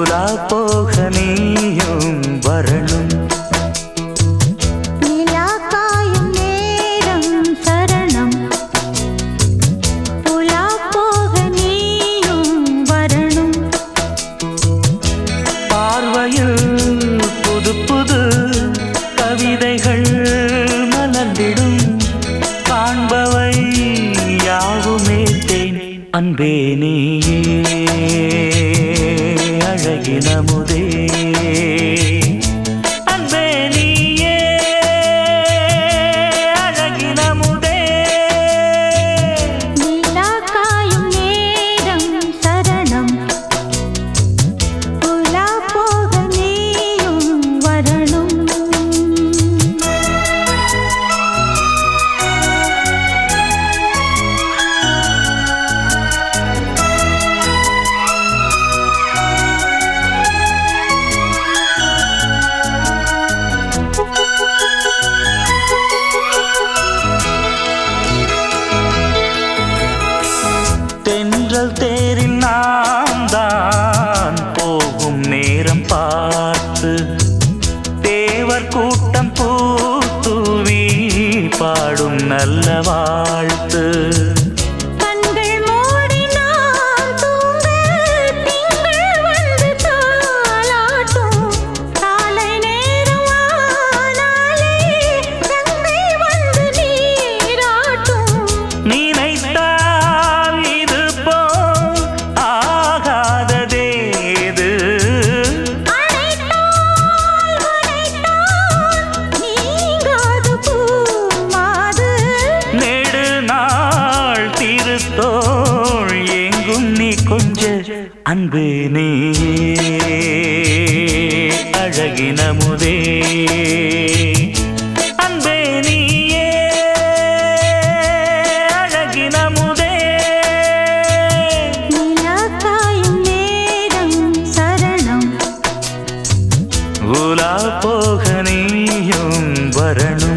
உலா போக நீயும் வரணும். நிலா காயும் நேரம் சரணம். உலா போக நீயும் வரணும். பார்வையில் புது புது கவிதைகள் மலர்ந்திடும். காண்பவை யாவுமே தேன். அன்பே நீயே அழகினமுதே. அன்பே நீயே அழகினமுதே. நிலா காயும் நேரம் சரணம். உலா போக நீயும் வரணும். தென்றல் தேரில் நாம் தான் போகும் நேரம் பார்த்து தேவர் கூட்டம் பூத்தூவி பாடும் நல்ல வாழ்த்து. கண்கள் மூடி நான் தூங்க திங்கள் வந்து தாலாட்டும். காலை நேரம் ஆனாலே கங்கை வந்து நீராட்டும். நினைத்தால் இது போல் ஆகாததேது. அழைத்தால் உரைத்தால் நீங்காது பூமாது. நெடுநாள் திருத்தோள் எங்கும் நீ கொஞ்ச. அன்பு நீயே அழகினமுதே. அன்பே நீயே அழகினமுதே. நிலா காயும் நேரம் சரணம். உலா போக நீயும் வரணும்.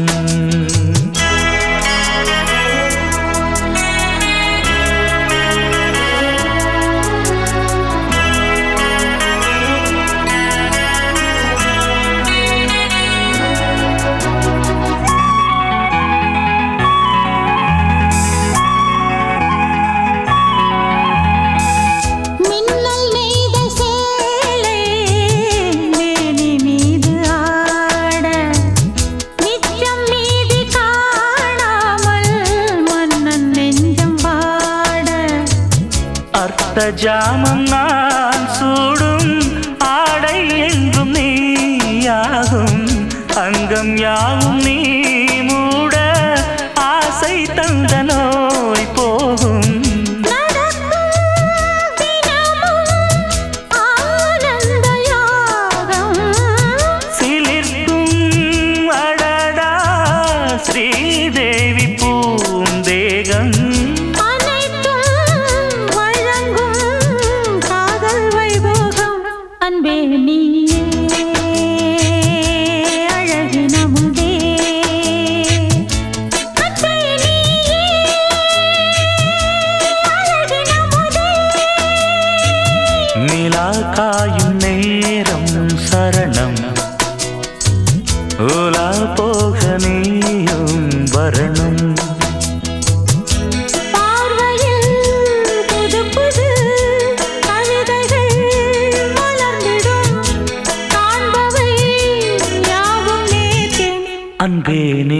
மின்னல் நெய்த சேலை மேனி மீது ஆட. நிச்சம் மீதி காணாமல் மன்னன் நெஞ்சம் வாட. அர்த்த ஜாமம் நான் சூடும் ஆடை என்றும் நீயாகும். அங்கம் யாவும் நீ மூட ஆசை தந்த நோய் போகும். நடக்கும் தினமும் ஆனந்த யாகம். சிலிர்க்கும் அடடா ஸ்ரீதேவி பூந்தேகம். அனைத்தும் வழங்கும் காதல் வைபோகம். அன்பே நீயே அழகினமுதே. அன்பே நீயே அழகினமுதே. நிலா காயும் நேரம் சரணம். உலா போக நீயும் வரணும். பார்வையில் புது புது கவிதைகள் மலர்ந்திடும். காண்பவை யாவும் நேர்த்தேன். அன்பே